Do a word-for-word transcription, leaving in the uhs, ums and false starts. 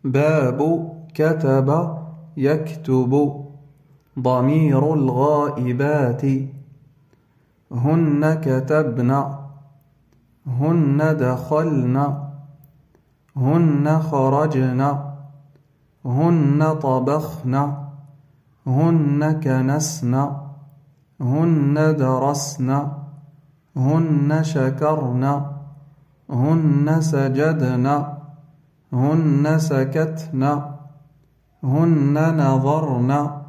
باب كتب يكتب. ضمير الغائبات. هن كتبن، هن دخلن، هن خرجن، هن طبخن، هن كنسن، هن درسن، هن شكرن، هن سجدن، هن سكتن، هن نظرن،